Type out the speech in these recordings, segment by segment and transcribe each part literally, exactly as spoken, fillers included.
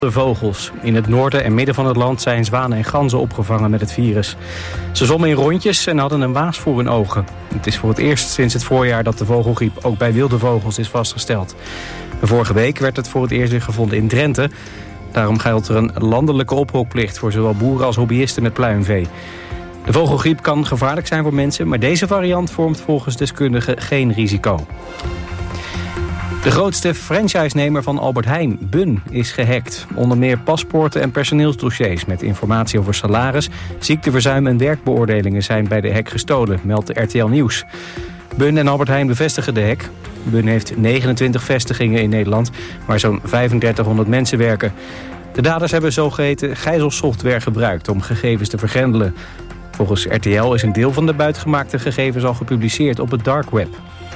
De vogels. In het noorden en midden van het land zijn zwanen en ganzen opgevangen met het virus. Ze zwommen in rondjes en hadden een waas voor hun ogen. Het is voor het eerst sinds het voorjaar dat de vogelgriep ook bij wilde vogels is vastgesteld. Vorige week werd het voor het eerst weer gevonden in Drenthe. Daarom geldt er een landelijke ophokplicht voor zowel boeren als hobbyisten met pluimvee. De vogelgriep kan gevaarlijk zijn voor mensen, maar deze variant vormt volgens deskundigen geen risico. De grootste franchise-nemer van Albert Heijn, Bun, is gehackt. Onder meer paspoorten en personeelsdossiers met informatie over salaris, ziekteverzuim en werkbeoordelingen zijn bij de hack gestolen, meldt R T L Nieuws. Bun en Albert Heijn bevestigen de hack. Bun heeft negenentwintig vestigingen in Nederland, waar zo'n vijfendertighonderd mensen werken. De daders hebben zogeheten gijzelsoftware gebruikt om gegevens te vergrendelen. Volgens R T L is een deel van de buitgemaakte gegevens al gepubliceerd op het dark web.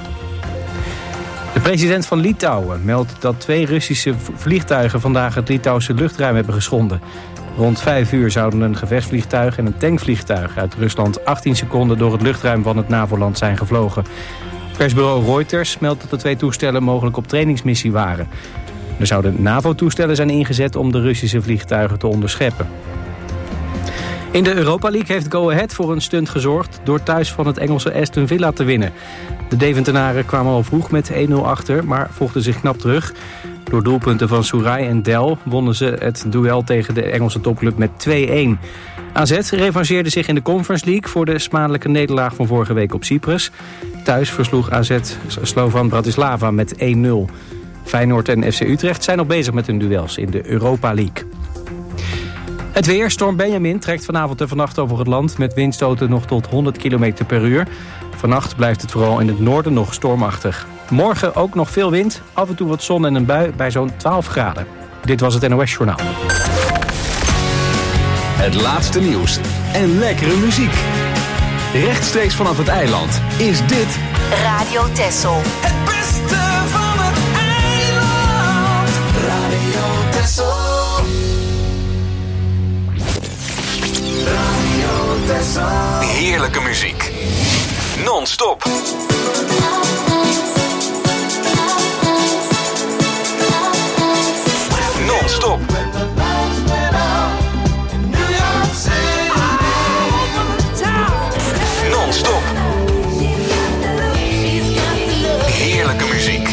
De president van Litouwen meldt dat twee Russische vliegtuigen vandaag het Litouwse luchtruim hebben geschonden. Rond vijf uur zouden een gevechtsvliegtuig en een tankvliegtuig uit Rusland achttien seconden door het luchtruim van het NAVO-land zijn gevlogen. Persbureau Reuters meldt dat de twee toestellen mogelijk op trainingsmissie waren. Er zouden NAVO-toestellen zijn ingezet om de Russische vliegtuigen te onderscheppen. In de Europa League heeft Go Ahead voor een stunt gezorgd door thuis van het Engelse Aston Villa te winnen. De Deventenaren kwamen al vroeg met één nul achter, maar vochten zich knap terug. Door doelpunten van Souraj en Del wonnen ze het duel tegen de Engelse topclub met twee-een. A Z revancheerde zich in de Conference League voor de smadelijke nederlaag van vorige week op Cyprus. Thuis versloeg A Z Slovan Bratislava met één nul. Feyenoord en F C Utrecht zijn nog bezig met hun duels in de Europa League. Het weer, storm Benjamin, trekt vanavond en vannacht over het land met windstoten nog tot honderd kilometer per uur. Vannacht blijft het vooral in het noorden nog stormachtig. Morgen ook nog veel wind, af en toe wat zon en een bui bij zo'n twaalf graden. Dit was het N O S Journaal. Het laatste nieuws en lekkere muziek. Rechtstreeks vanaf het eiland is dit Radio Texel. Het beste van het eiland. Radio Texel. Radio Texel. heerlijke muziek. Non-stop. Non-stop. Non-stop. Heerlijke muziek.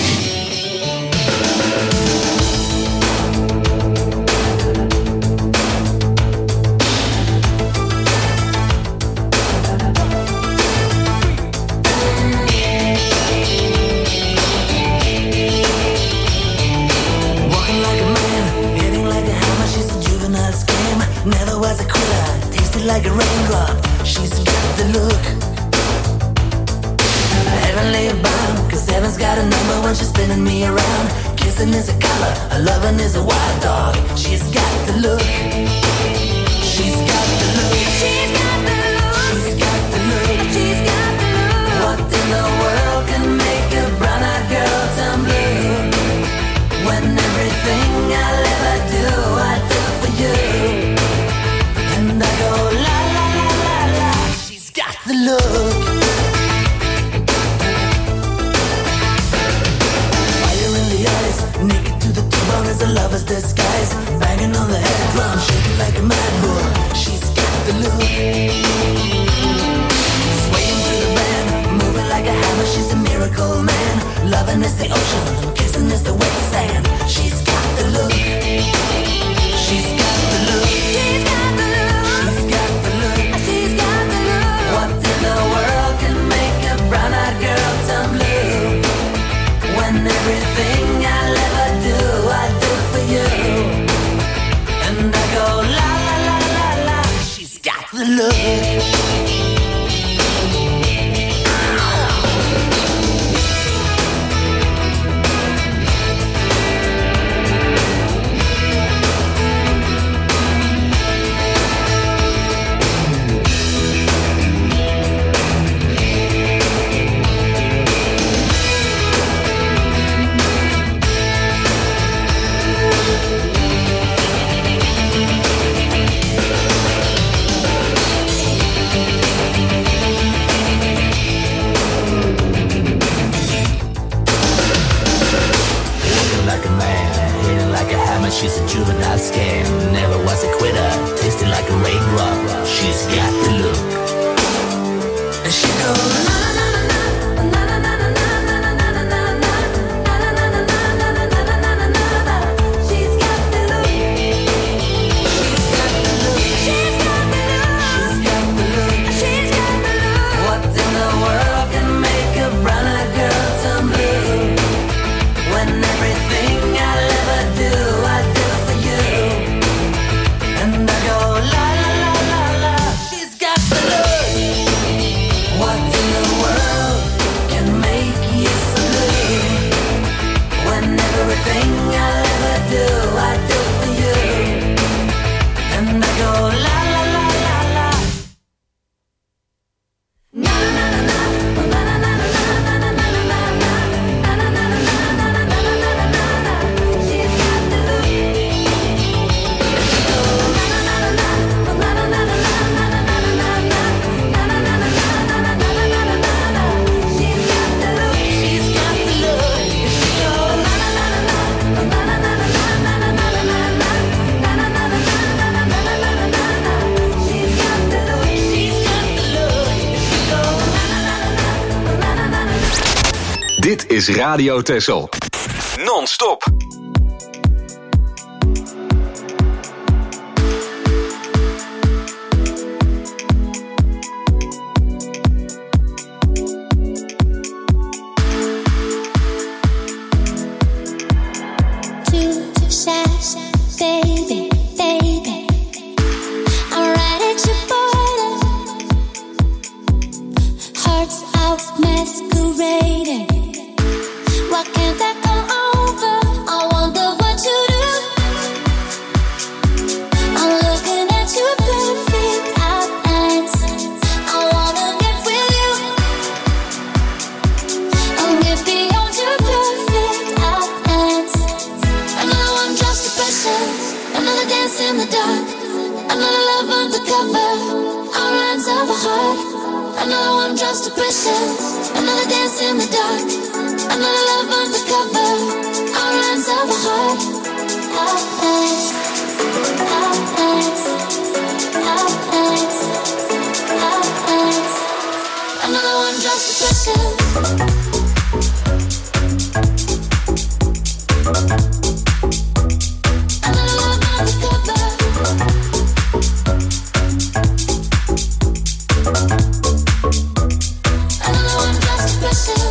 Never was a quitter, tasted like a raindrop. She's got the look. Heavenly bound, cause heaven's got a number when she's spinning me around. Kissing is a color, her loving is a wild dog. She's got the look. She's got the look. She's got the look. She's got the look. She's got the look. What in the world can make a brown-eyed girl turn blue? When everything I'll ever do, I do for you. And I go la la la la la. She's got the look. Fire in the eyes, naked to the bone as a lover's disguise. Banging on the head drum, shaking like a mad bull. She's got the look. Swaying through the band, moving like a hammer. She's a miracle man. Loving is the ocean, kissing is the wet sand. She's got the look. She's got the look. She's got the look. She's got the look. She's got the look. What in the world can make a brown-eyed girl turn blue? When everything I'll ever do, I do for you. And I go la la la la la. She's got the look. not scared, never was a quitter, tasted like a raindrop. She's got the look. And she goes na na na na na na na na na na na na na. She's got the look. She's got the look. She's got the look. She's got the look. What in the world can make a brown-eyed girl turn blue? When everything I'll ever do, I do for you. And I go la la la la la. She's got the look. What in the world can make you so blue? When everything I'll ever do, I do for you. And I go la la la la la. Na na na na na na na na na na na na na. She's got the look. She goes na na na na na na na na na na na. She's got the look. She's got the look. She goes na na na na na na na na na na na. She's got the look. She's got the look. She goes na na na na na na na. Dit is Radio Texel. Non-stop. Too shy, baby, baby. I'm right at your border. Hearts out masquerading. Why can't I come over? I wonder what you do. I'm looking at your perfect outlines. I wanna get with you. And get beyond your perfect outlines. Another one drops the pressure. Another dance in the dark. Another love undercover. Outlines of a heart. Another one drops the pressure. Another dance in the dark. Another love undercover. Outlines of a heart. Outlines. Outlines. Outlines. Outlines. Another one drops the pressure. Another love undercover. Another one drops the pressure.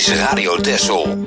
is Radio Texel.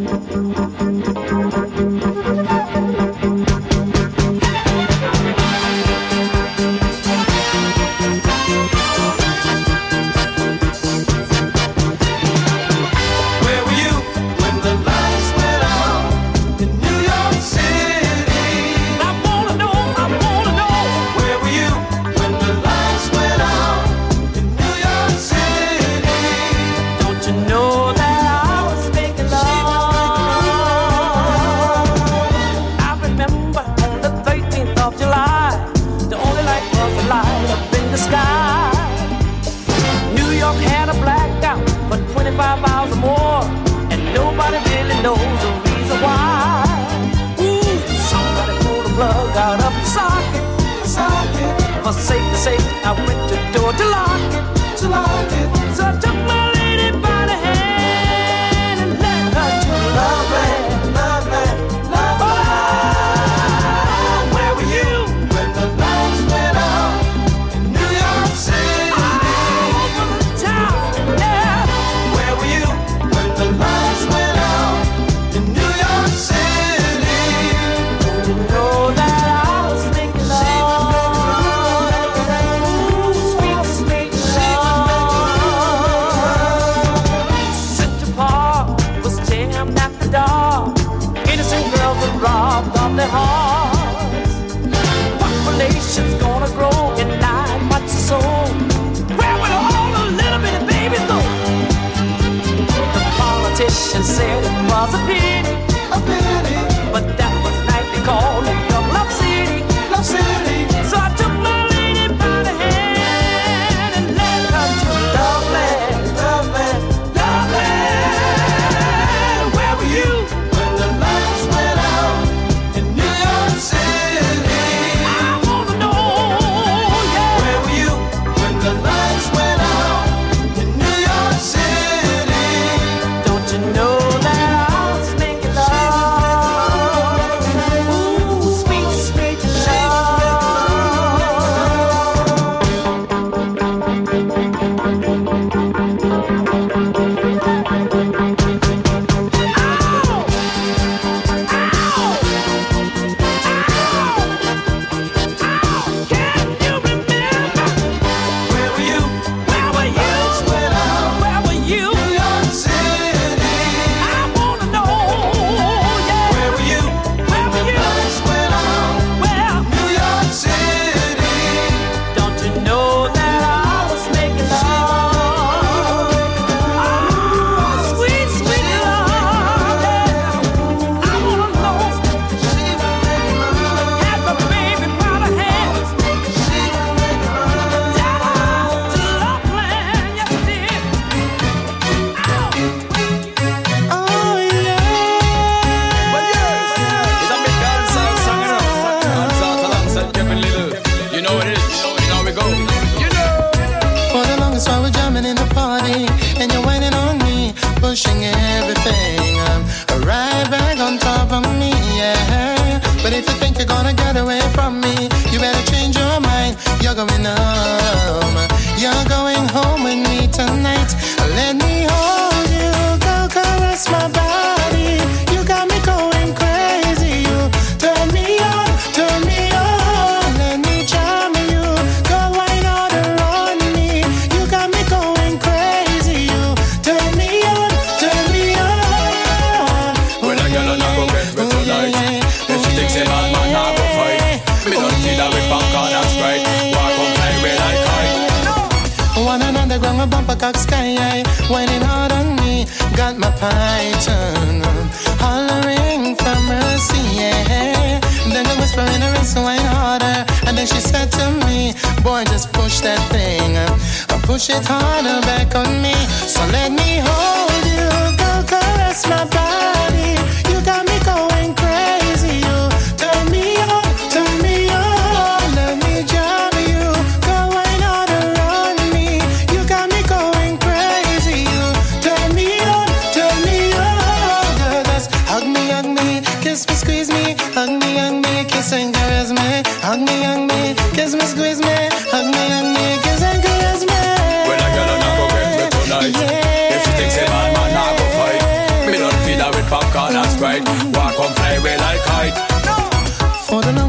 Push it harder back on me. So let me hold you, go caress my body. You got me going crazy. You turn me on, turn me on. Let me jam you, go wine out around me. You got me going crazy. You turn me on, turn me on. Girl, just hug me, hug me, kiss me, squeeze me. Hug me, hug me, kiss and caress me. Hug me, hug me, kiss me, squeeze me. Hug me, hug me, kiss and caress me. Yeah. If she thinks a bad man, I go fight.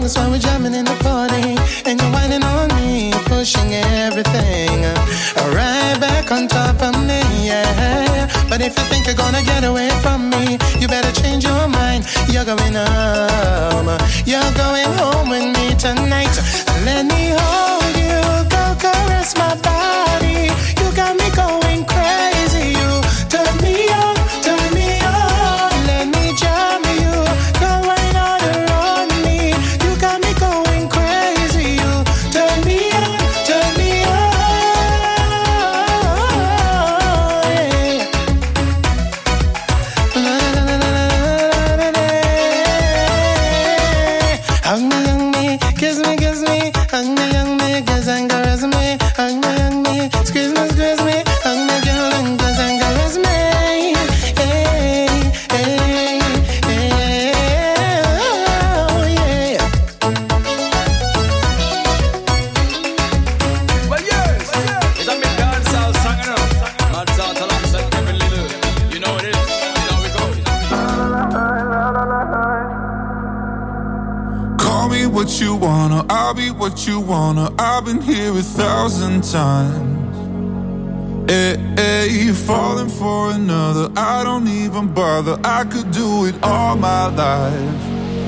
That's why we're jamming in the party. And you're whining on me, pushing everything right back on top of me, yeah. But if you think you're gonna get away from me, you better change your mind. You're going home, you're going home with me tonight. Let me hold you, go caress my body. You got me going crazy. You turn me on, turn me on. Let me jam you, go right out around me. You got me going crazy. You turn me on, turn me on. Yeah. La, la, la, la, la, la, la. Hug me, hug me, kiss me, kiss me. Hug me, hug me, kiss and caress me. Hug me, hug me, squeeze me, squeeze me. Hug me, girl, and kiss and caress me. Hey, hey, hey, oh, yeah. Well, yes, it's a big dancehall song, you know. Mad South alongside Kevin Little. You know what it is. You know we go. Call me what you wanna, I'll be what you wanna. I've been here a thousand times. Hey, hey, falling for another, I don't even bother. I could do it all my life.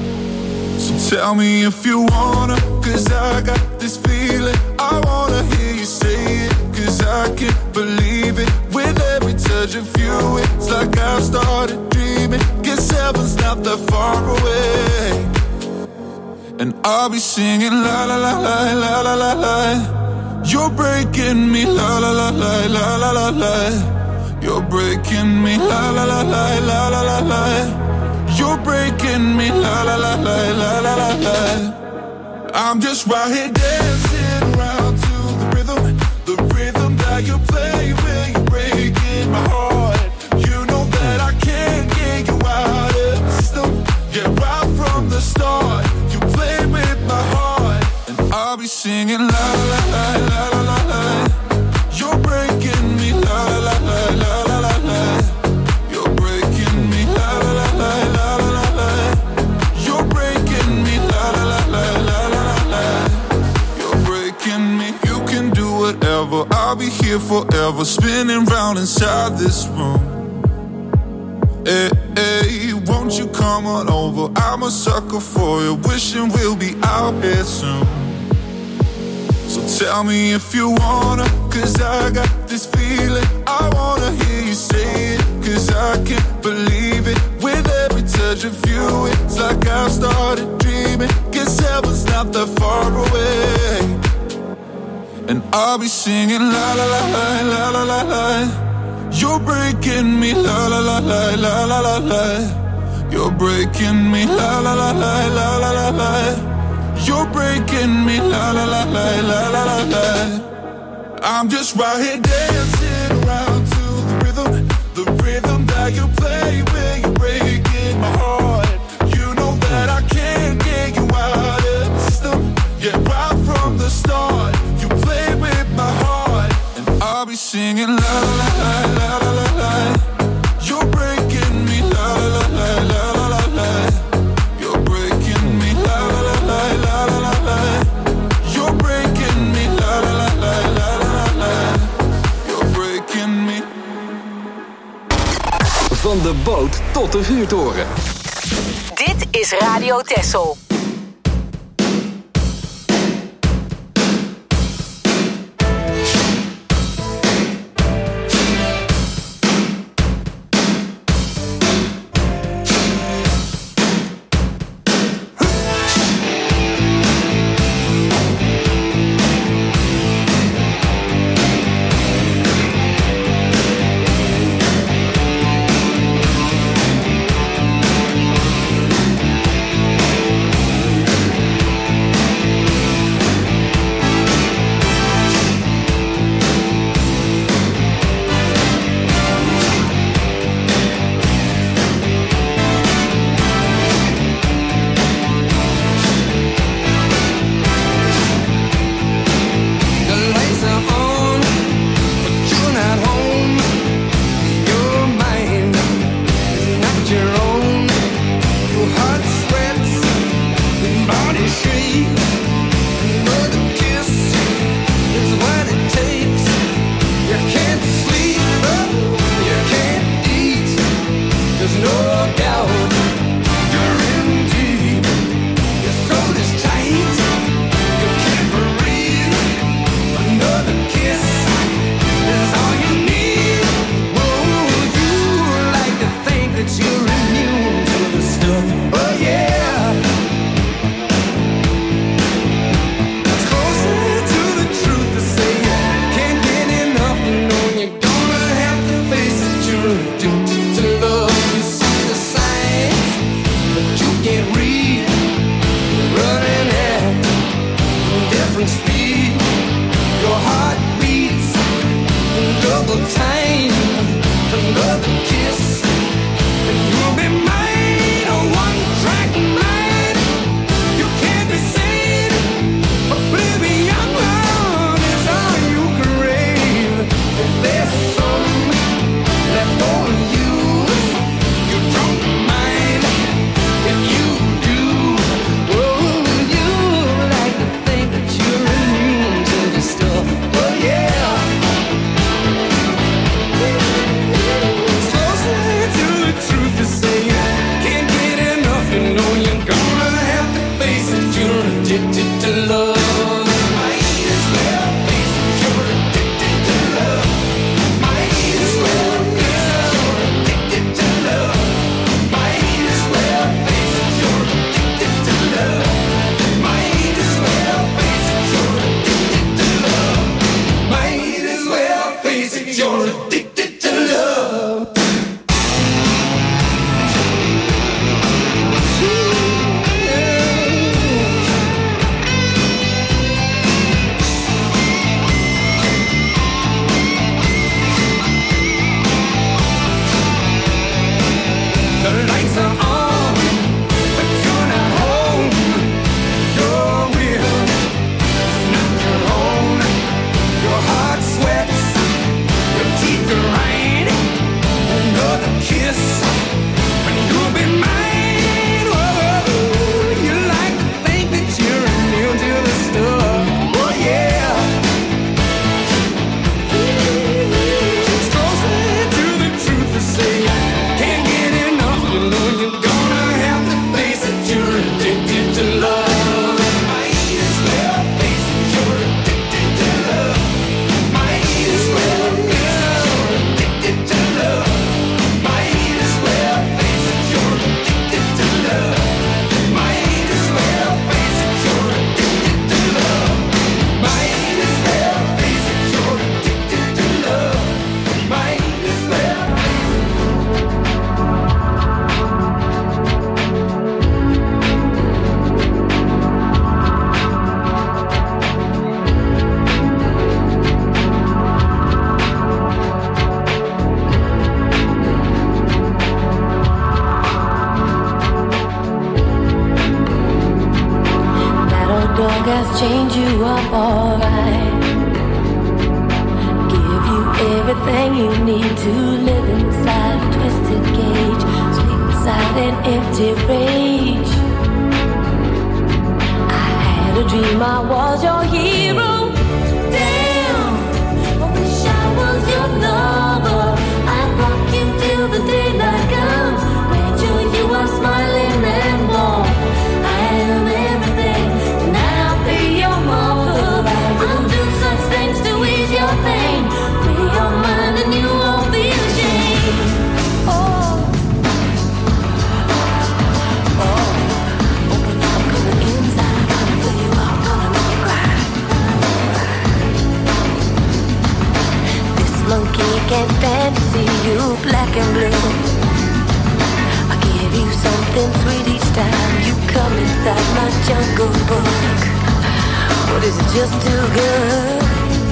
So tell me if you wanna, cause I got this feeling. I wanna hear you say it, cause I can't believe it. With every touch of you, it's like I've started dreaming. Guess heaven's not that far away. And I'll be singing la la la la la la la la. You're breaking me la la la la la la la la. You're breaking me la la la la la la la la. You're breaking me la la la la la la la la. I'm just right here dancing around to the rhythm, the rhythm that you play when you're breaking my heart. You know that I can't get you out of the system. Yeah, right from the start. Play with my heart, and I'll be singing la la la la la la la. You're breaking me la la la la la la la. You're breaking me la la la la la la la. You're breaking me la la la la la la la. You're breaking me. You can do whatever. I'll be here forever, spinning round inside this room. Hey, hey, won't you come on over? I'm a sucker for you, wishing we'll be out here soon. So tell me if you wanna, cause I got this feeling. I wanna hear you say it, cause I can't believe it. With every touch of you, it's like I've started dreaming. Guess heaven's not that far away. And I'll be singing la la la la la la la la. You're breaking me la la la la la la la la. You're breaking me la la la la la la la la. You're breaking me la la la la la la la la. I'm just right here dancing around to the rhythm, the rhythm that you play when you're breaking my heart. You know that I can't get you out of the system. Yeah, right from the start, you play with my heart, and I'll be singing la la la la la la la. You're breaking me la la la la la la la. You're breaking me la la la la la la la la. You're breaking me la la la la la la la. You're breaking me. Van de boot tot de vuurtoren. Dit is Radio Texel. We'll be right back. addicted to love. Might as well face it, you're addicted to love. Might as well face it, you're addicted to love. Might as well face it, you're addicted to love. Might as well face it, you're addicted to love. Might as well face it, you're addicted to love. The lights are on, but you're not home. Your will is not your own. Your heart sweats, your teeth grind. Another kiss, and you'll be mine. Whoa, you like to think that you're immune to the stuff. Oh yeah. It's closer to the truth to say can't get enough. You know you're gonna have to face it. You're addicted to love. Might as well face it. You're addicted to love. Might as well face it. You're addicted to love. Might as well face it. You're addicted to love. Might as well face it. You're addicted to love. Might as well face it. You're addicted to love. Might as well. That old dog has chained you up alright. Give you everything you need to live inside a twisted cage. Sleep inside an empty rage. I had a dream I was your hero. Damn, I wish I was your lover. I'd rock you till the daylight comes. Made sure you are smiling and warm. I am everything. Tonight I'll be your mother. I'll do such things to ease your pain. Free your mind and you won't be ashamed. Oh, oh, open up, coming inside, gonna fill you up, gonna make you cry. This monkey can't stand to see you black and blue. I give you something sweet each time you come inside my jungle book. What is it, just too good?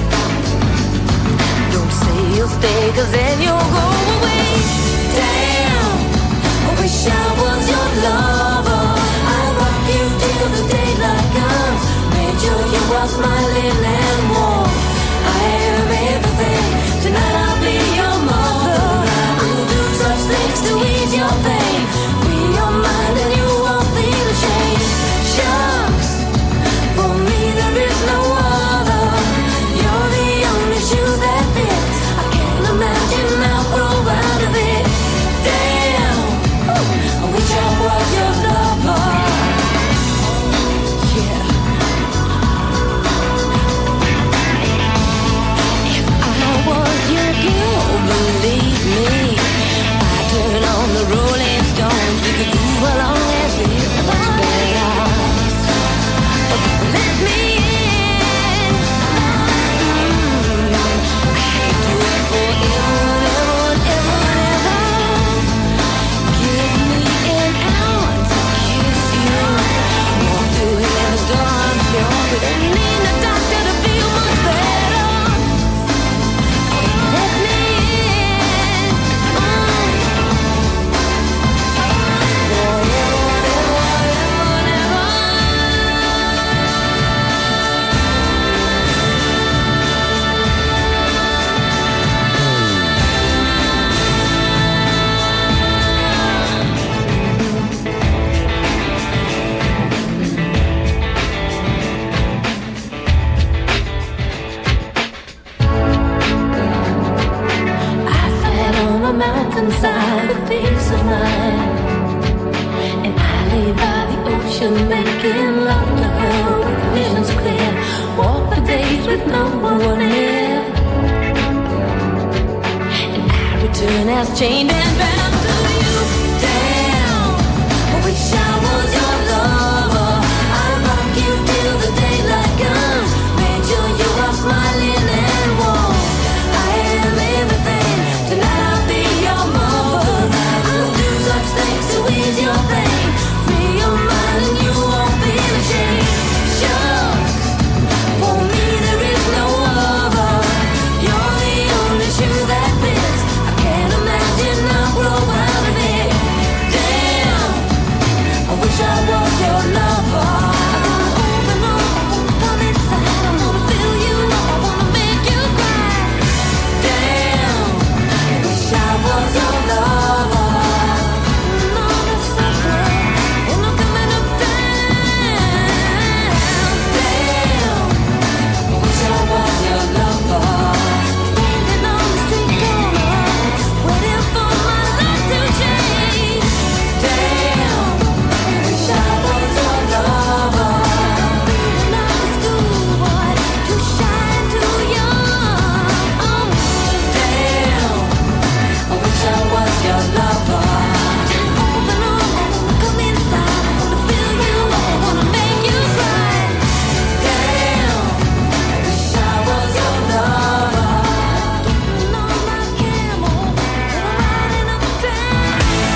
Don't say you'll stay, cause then you'll go away. Damn, I wish I was your lover. I'll rock you till the daylight comes. Made sure you are smiling and warm. I am everything. Tonight I'll be your mother. I'll do such things to ease your pain. Free your mind and you won't feel ashamed. Shucks, for me there is no other. You're the only shoe that fits. I can't imagine I'll grow out of it. Damn, I wish I was your lover. Yeah. was chained and bound to you. Damn, I wish I was your lover. I'd rock you till the daylight comes. Made sure you are smiling and warm. I am everything. Tonight I'll be your mother. I'll do such things to ease your pain. Free your mind and you won't feel ashamed. Sure, for me there is no other. You're the only shoe that fits. I can't imagine I'll grow out of it. Damn, I wish I was your lover. I gotta open up, I wanna come inside. I wanna fill you up, I wanna make you cry. Damn, I wish I was your lover. No, that's so good, and I'm coming up down. Damn, I wish I was your lover. Standing on the street corner, waiting for my life to change. Damn, I wish I was your lover. Feeling like a schoolboy, too shy and too young. Oh, damn, I wish I was your lover. Open up, I wanna come inside. I wanna feel you up, I wanna make you cry. Damn, I wish I was your lover. Getting on my camel, and I'm riding uptown.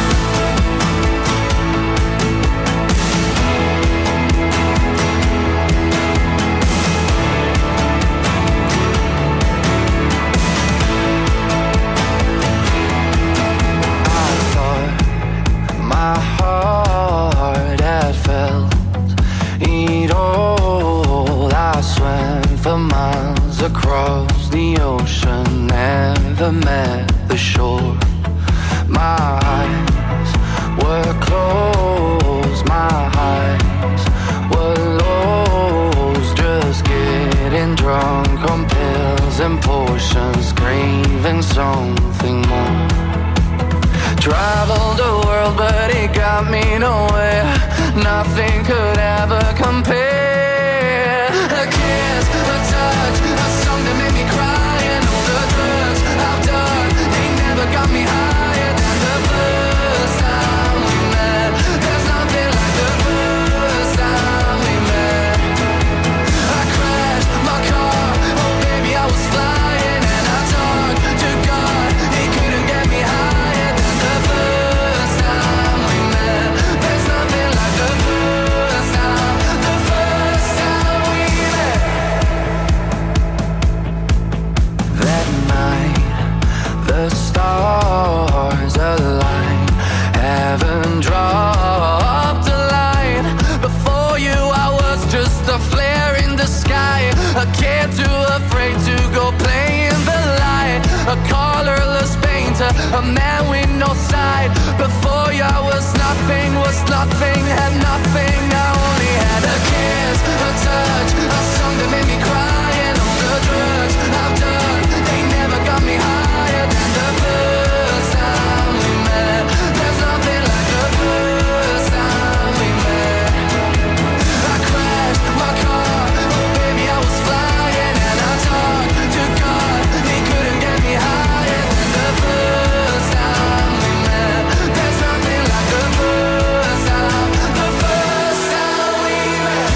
I thought my heart had felt it all. I swam for miles across the ocean, never met the shore. My eyes were closed, my eyes were lost, just getting drunk on pills and potions, craving something more. Traveled the world, but it got me nowhere. Nothing could ever compare. A kiss, a touch, a song that made me cry, and all the drugs I've done, they never got me higher than the first time we met. There's nothing like the first time we met. I crashed my car, oh baby I was flying, and I talked to God, he couldn't get me higher than the first time we met. There's nothing like the first time, the first time we met. That night, the stars aligned, heaven dropped a line. Before you I was just a flare in the sky, a kid too afraid to go play in the light, a colorless painter, a man with no side. Before you I was nothing, was nothing, had nothing. I only had a kiss, a touch, a song that made me cry, and all the drugs I've done, they never got me higher than the first time we met. There's nothing like the first time we met. I crashed my car, oh baby I was flying, and I talked to God, he couldn't get me higher than the first time we met. There's nothing like the first time, the first time we met.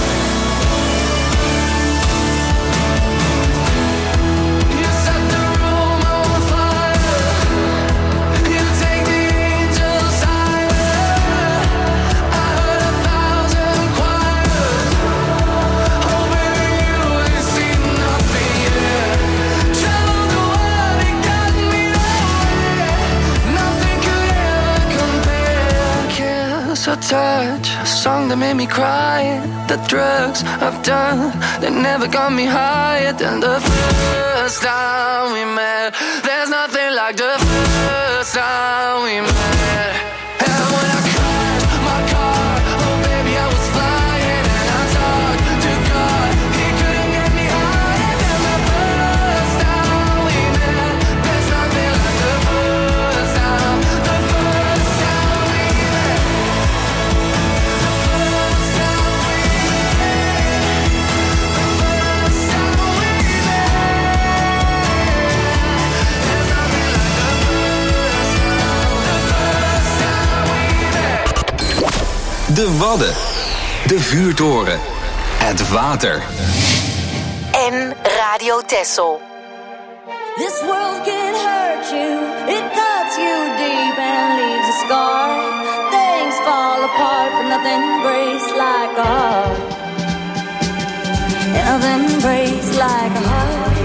You set the room on fire, you take the angels higher. I heard a thousand choirs, oh baby you ain't seen nothing yet. Traveled the world and got me nowhere, nothing could ever compare. Kiss, a touch, a song that made me cry, the drugs I've done, they never got me higher than the first time we met. There's nothing like the first time we met. And when I crashed my car, oh baby I was flying, and I talked to God, he couldn't get me higher than the first time we met. There's nothing like the first time, the first time we met. The first time we met. The first time we met. There's nothing like the first time. De Wadden. De Vuurtoren. Het water. En Radio Texel. This world can hurt you, it cuts you deep and leaves a scar. Things fall apart, but nothing breaks like a heart. Nothing breaks like a heart.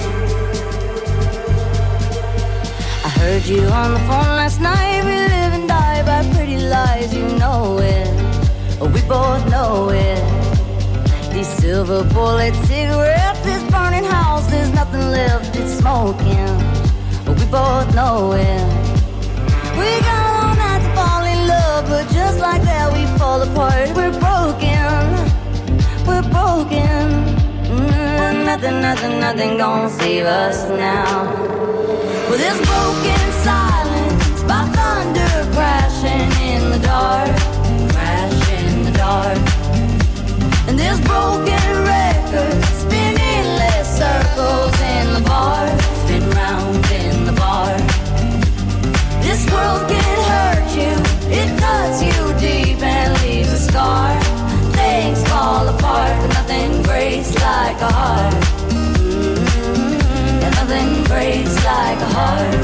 I heard you on the phone last night. We live and die by pretty lies, you know it. We both know it. These silver bullet cigarettes, this burning house, there's nothing left, it's smoking. We both know it. We got all night to fall in love, but just like that we fall apart. We're broken, we're broken. Mm, nothing, nothing, nothing gonna save us now. With this broken silence, by thunder crashing in the dark, crashing in the dark. And this broken record spinning less circles in the bar, spin round in the bar. This world can hurt you, it cuts you deep and leaves a scar. Things fall apart, but nothing breaks like a heart. Mm-hmm. And nothing breaks like a heart.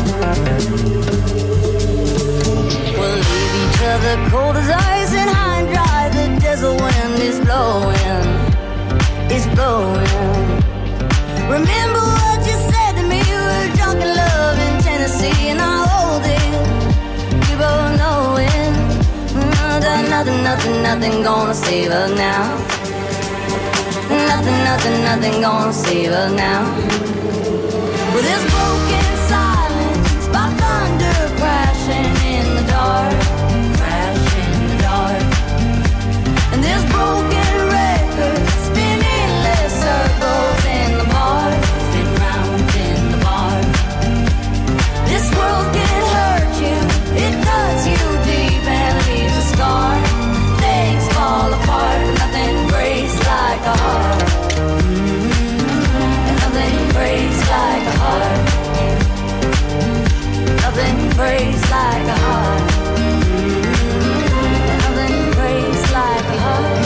We'll leave each other cold as ice and high and dry. The desert wind is blowing, it's blowing. Remember what you said to me, we were drunk in love in Tennessee, and I hold it, we both know it. Mm, that nothing, nothing, nothing gonna save us now. Nothing, nothing, nothing gonna save us now. With this broken silence, by thunder crashing in the dark, crashing in the dark. And this broken record spinning less circles in the bar, spin round in the bar. This world can hurt you, it cuts you deep and leaves a scar. Things fall apart, but nothing breaks like a heart. Mm-hmm. And nothing breaks like a heart. Nothing breaks like a heart. Mm-hmm. And nothing breaks like a heart.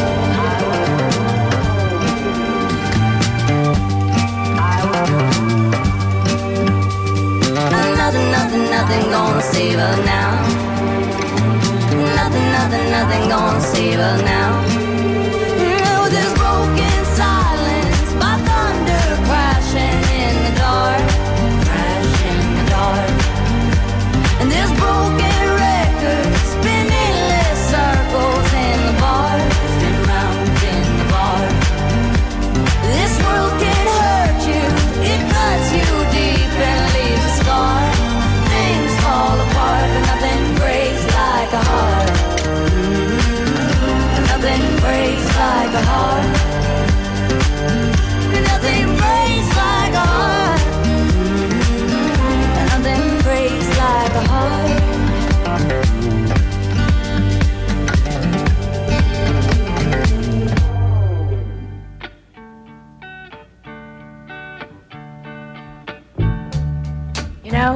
Nothing, nothing, nothing gonna save us now. Nothing, nothing, nothing gonna save us now. No, this broken silence, by thunder crashing in the dark, crashing in the dark. And this broken record spinning less circles in the bar, spin round in the bar. This world can hurt you, it cuts you deep and leaves a scar. Things fall apart, but nothing breaks like a heart. Mm-hmm. Nothing breaks like a heart. Nothing breaks like a heart. Mm-hmm. Nothing breaks like a heart. You know,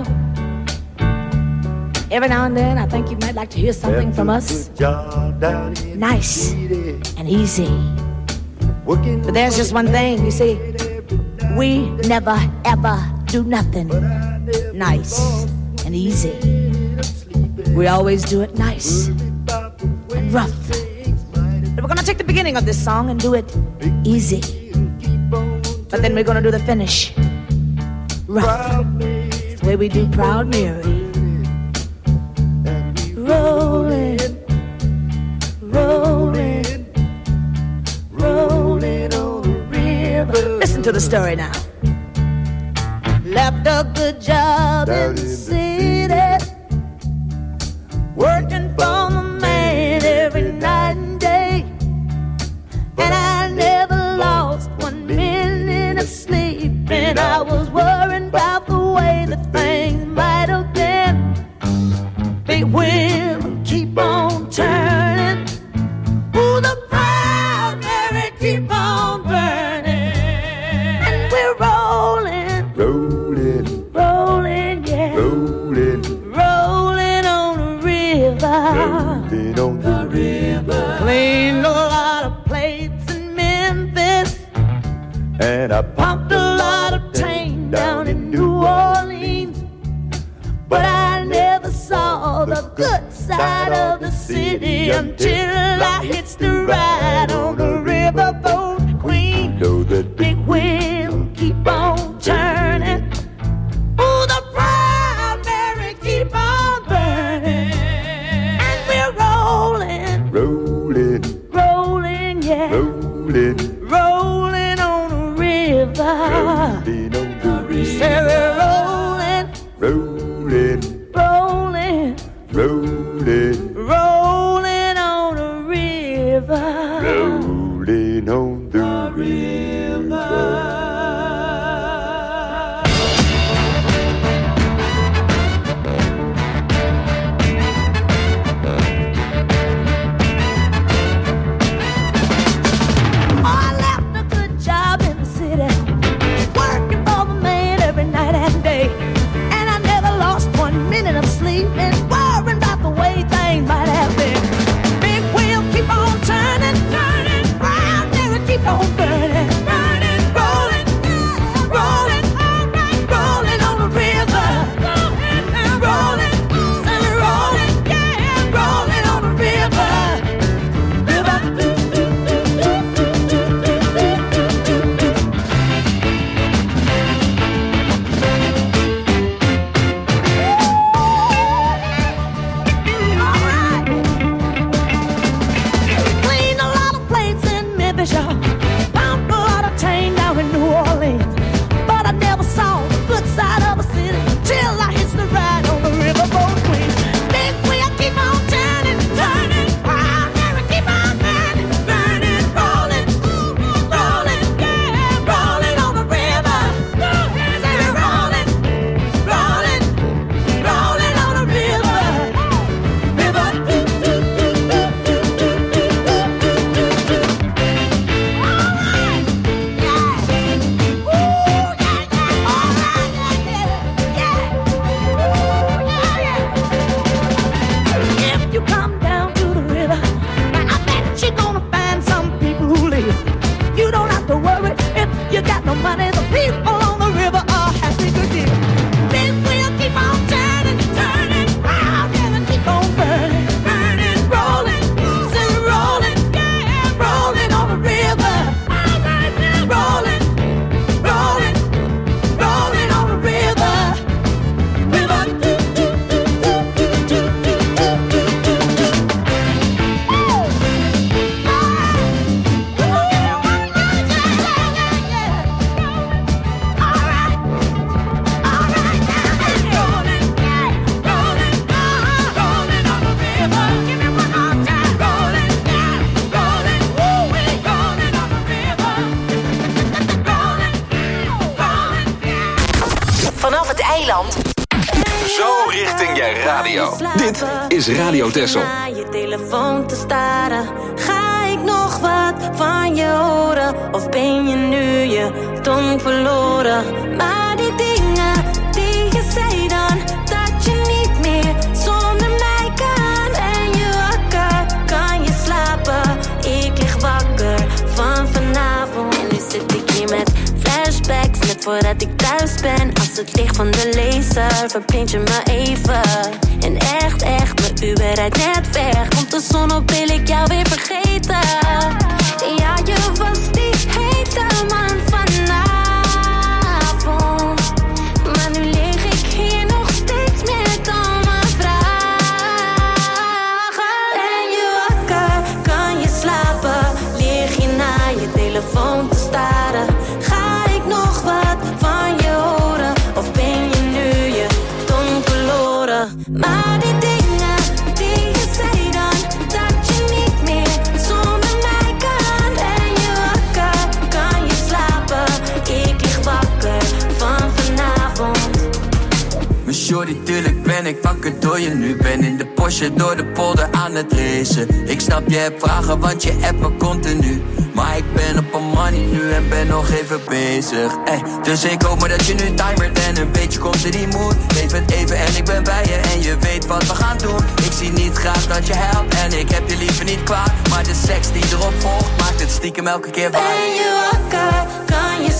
every now and then I think you might like to hear something from us. Nice and easy. But there's just one thing, you see, we never ever do nothing nice and easy. We always do it nice and rough. But we're gonna take the beginning of this song and do it easy. But then we're gonna do the finish rough. It's the way we do Proud Mary. Rolling, rolling, rolling on the river. Listen to the story now. Left a good job in the city, working for the man every night and day. And I never lost one minute of sleep, and I was worrying about the way that things might have been. Big wheel keep on turning, ooh, the Proud Mary keep on burning. And we're rolling, rolling, rolling, yeah, rolling, rolling on the river, rolling on the river. And I pumped a lot of tang down in New Orleans, but I never saw the good side of the city until I hitched the ride on the riverboat queen. Know that big wheel keep on turning, ooh, the primary keep on burning, and we're rolling, rolling, rolling, yeah, rolling, rolling on the river. rolling on the river. Say we're rolling, Rolling, rolling, rolling, rolling on the river. rolling on the river. I left a good job in the city, working for the man every night and day. And I never lost one minute of sleep and worrying about the way things might have been. Big wheel keep on turning, turning, round there it keep on burning, burning, rolling, rolling, rolling on the river. Rolling, say we're rolling, yeah, rolling on the river. River, do, do, do, do, do, do, do, do, do, do. Cleaned a lot of plates in Memphis, y'all. Pumped a lot of tang down in New Orleans, but I never saw the good side of a city till I hitched the ride on the riverboat queen. Big wheel keep on turning, turning, round there it keep on burning, burning, rolling, rolling, yeah, rolling on the river. Say we're rolling, rolling, rolling on the river. River, do, do, do, do, do, do, do, do, do, do. All right, yeah, ooh, yeah, yeah, all right, yeah, yeah, yeah, ooh, yeah, yeah. If you come down to the river, I bet you're gonna find some people who live. You don't have to worry if you got no money. The people on the river are happy to give. Big wheel keep on turning, turning, round and it keep on burning, burning, rolling, say we're rolling, yeah, rolling on the river. Rolling, rolling, rolling on the river. River, do, do, do, do, do, do, do, do, do, do. Woo! All right, all right, now rolling, yeah, rolling, uh, rolling on the river. Give me one more time. Rolling, yeah, rolling, woo, we rolling on the river. Rolling, rolling, yeah. Vanaf het eiland. Zo richting je radio. Dit is Radio Texel. Naar je telefoon te staren. Ga ik nog wat van je horen? Of ben je nu je tong verloren? Maar die dingen die je zei dan, dat je niet meer zonder mij kan. En je wakker, kan je slapen? Ik lig wakker van vanavond. En nu zit ik hier met flashbacks, net voordat ik thuis ben. Als het licht van de laser verblindt je me even. En echt, echt, mijn Uber rijdt net weg. Komt de zon op, wil ik jou weer vergeten. Ja, je was die hete man vanavond. Maar nu lig ik hier nog steeds met al mijn vragen. Ben je wakker, kan je slapen? Lig je naar je telefoon te staren? Ga ik nog wat van je horen? Of ben je nu je tong verloren? Maar die dingen die je zei dan, dat je niet meer zonder mij kan. Ben je wakker, kan je slapen? Ik lig wakker van vanavond. Mijn shorty, tuurlijk ben ik wakker door je nu. Ben in de Porsche door de polder aan het racen. Ik snap je hebt vragen, want je appt me continu. Maar ik ben op een money nu en ben nog even bezig. Ey, dus ik hoop maar dat je nu timert en een beetje komt in die mood. Leef het even en ik ben bij je en je weet wat we gaan doen. Ik zie niet graag dat je helpt en ik heb je liever niet kwaad. Maar de seks die erop volgt maakt het stiekem elke keer waar. Ben je wakker, kan je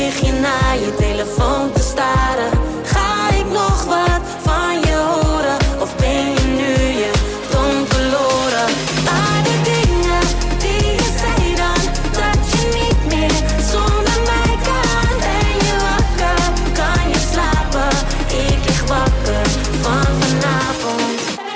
lig je naar je telefoon te staren? Ga ik nog wat van je horen? Of ben je nu je toon verloren? Maar de dingen die je zei dan, dat je niet meer zonder mij kan. Ben je wakker? Kan je slapen? Ik lig wakker van vanavond.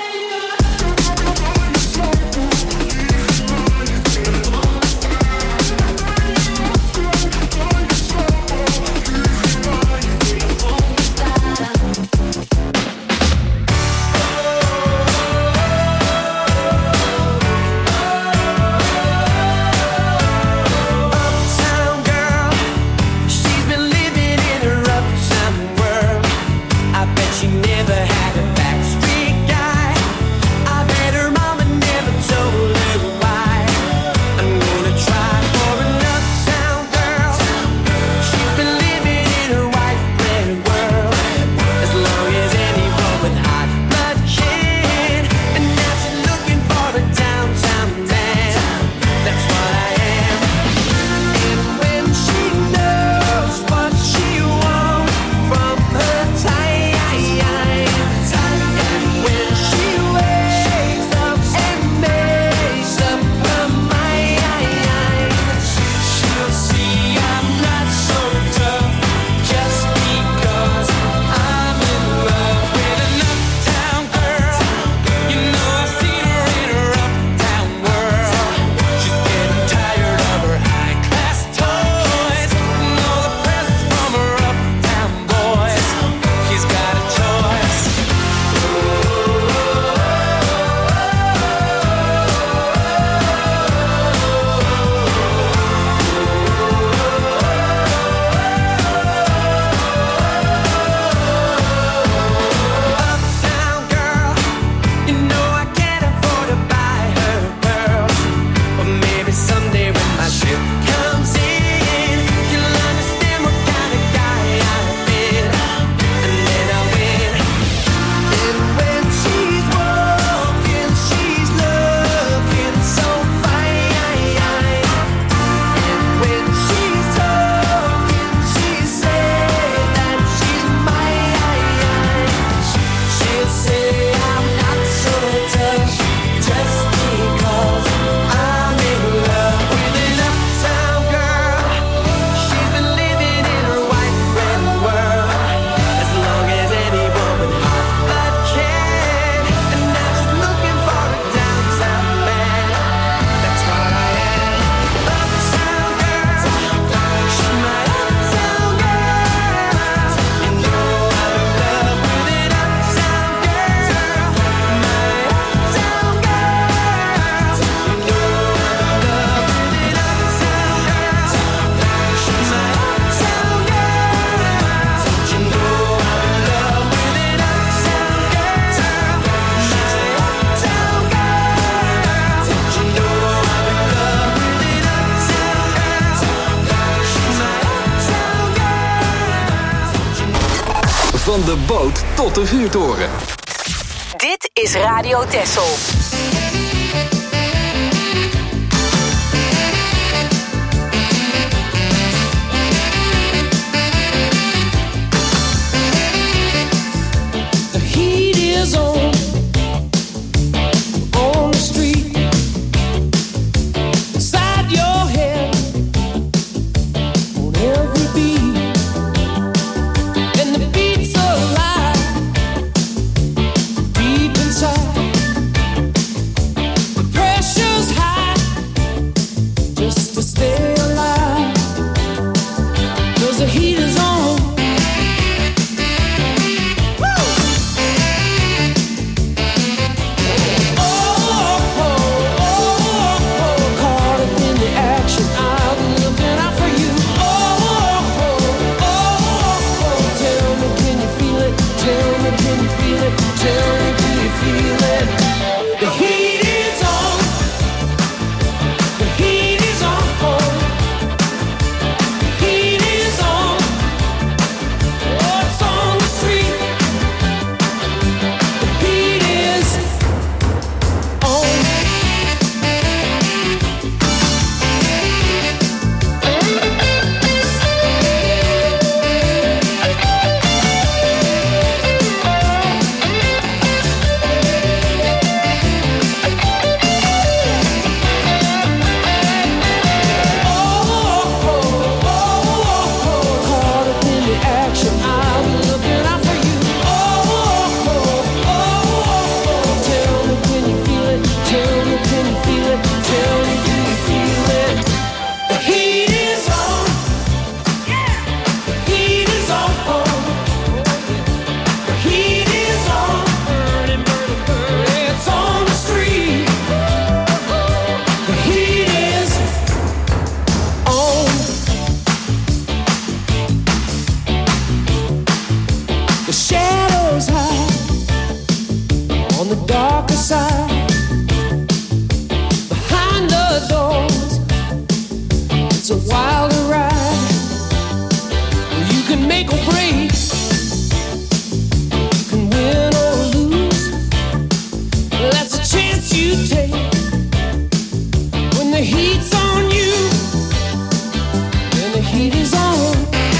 Van de boot tot de vuurtoren. Dit is Radio Texel. The heat is on, on the street, inside your head, on every beat, and the beats alive, deep inside. heat is on.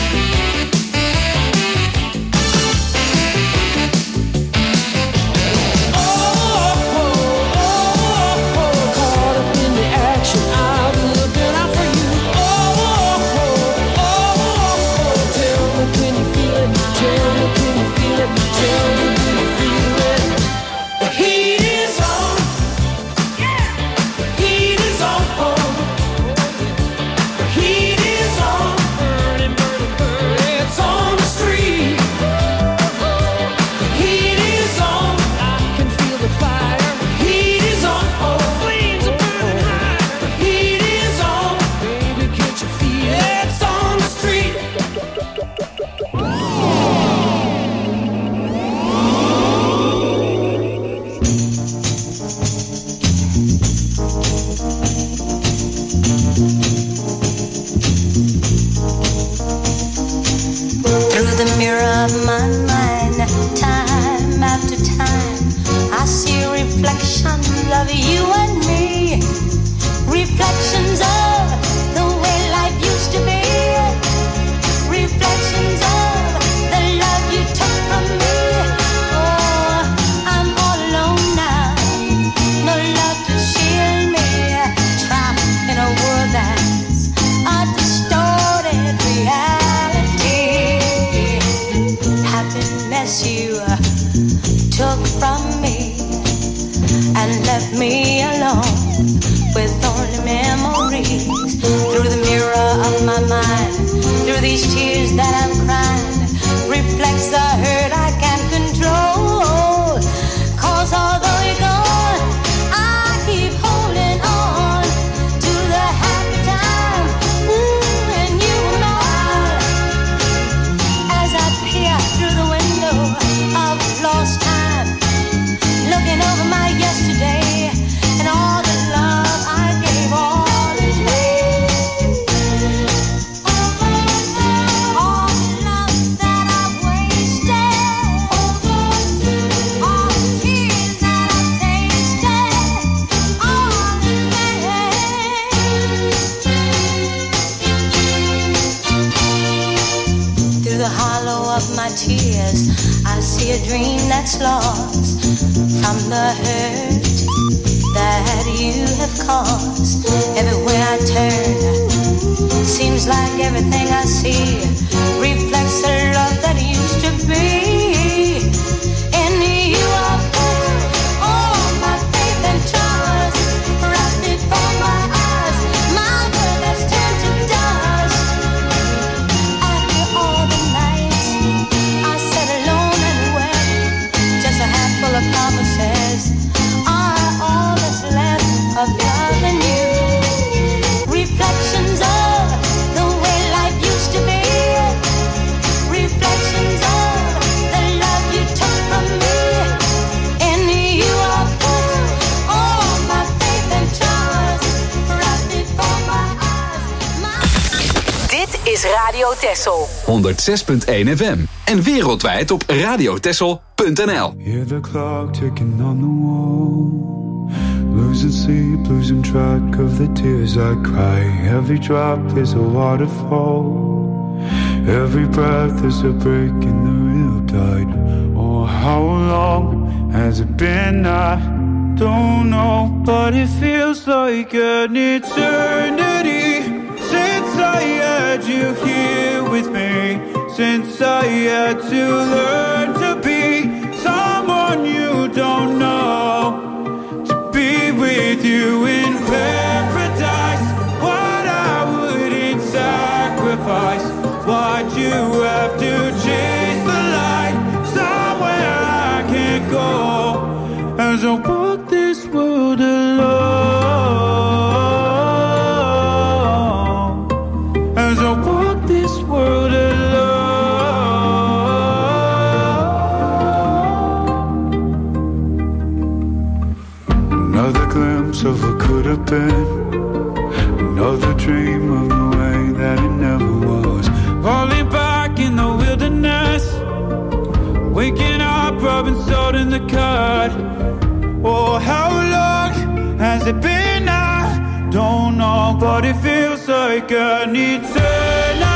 Radio Texel. honderdzes punt één F M. En wereldwijd op radiotexel punt n l. Hear the clock ticking on the wall. Losing sleep, losing track of the tears I cry. Every drop is a waterfall. Every breath is a break in the real tide. Oh, how long has it been? I don't know, but it feels like an eternity since I had you here with me. Since I had to learn to be someone you don't know, to be with you in paradise. What I wouldn't sacrifice. Why'd you have to chase the light somewhere I can't go? As I walk this world alone, as I walk this world alone. Another glimpse of what could have been, another dream of the way that it never was. Falling back in the wilderness, waking up, rubbing salt in the cut. Oh, how long has it been? I don't know, but it feels like an eternity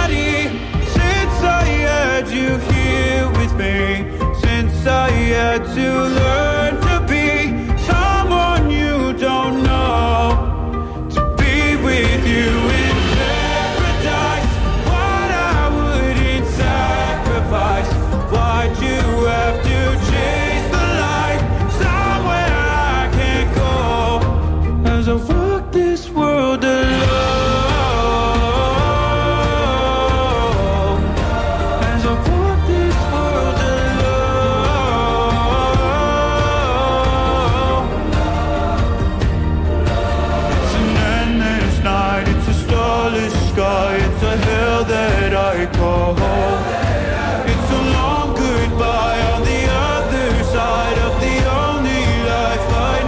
I call home. It's a long goodbye on the other side of the only life I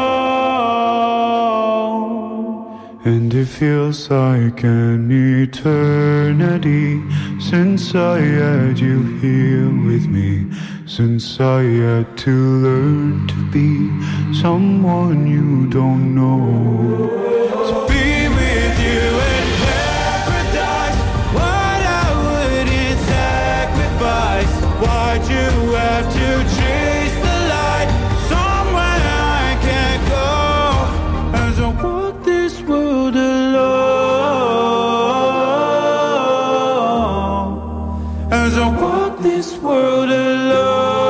know. And it feels like an eternity since I had you here with me, since I had to learn to be someone you don't know. To be with you in paradise, what I wouldn't sacrifice. Why'd you have to chase the light somewhere I can't go? As I walk this world alone, as I walk this world alone.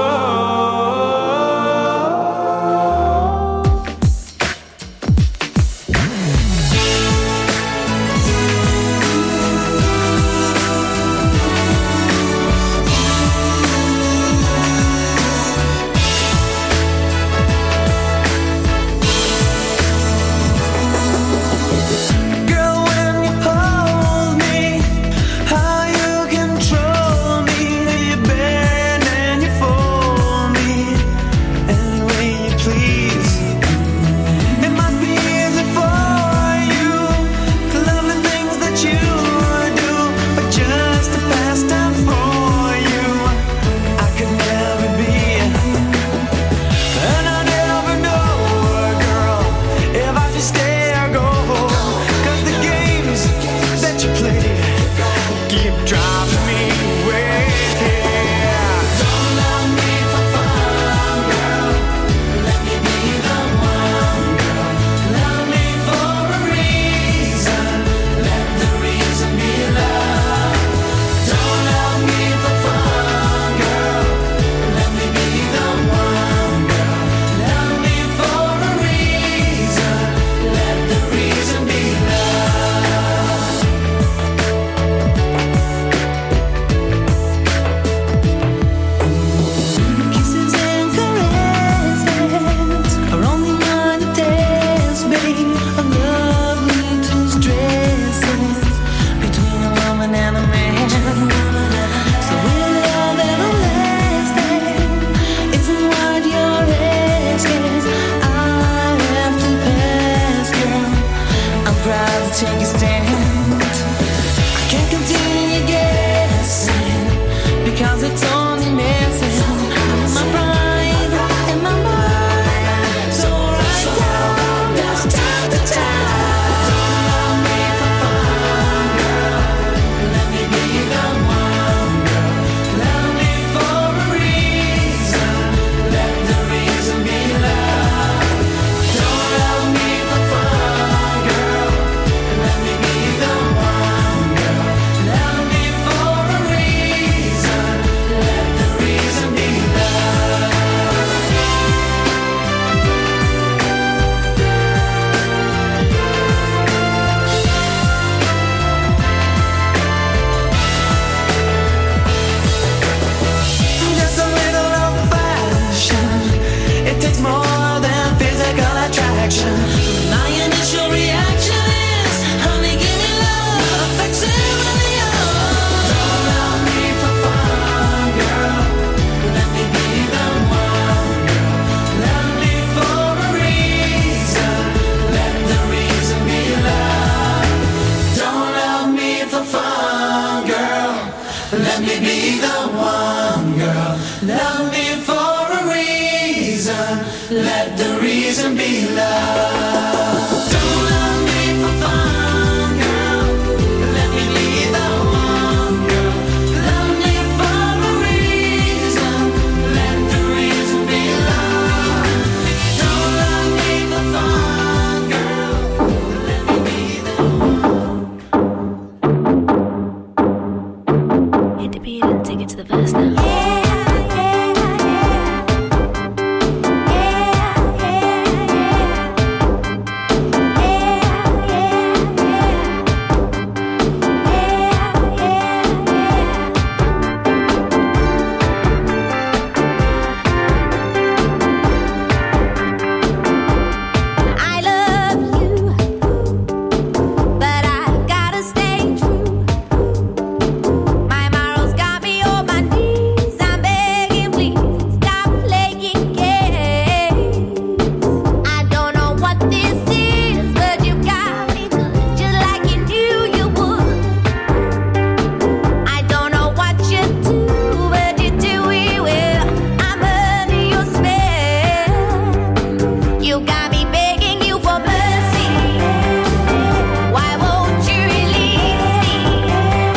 Let the reason be love. Don't love me for fun, girl. Let me be the one, girl. Love me for a reason. Let the reason be love. Don't love me for fun, girl. Let me be the one. Hit the beat and take it to the verse now.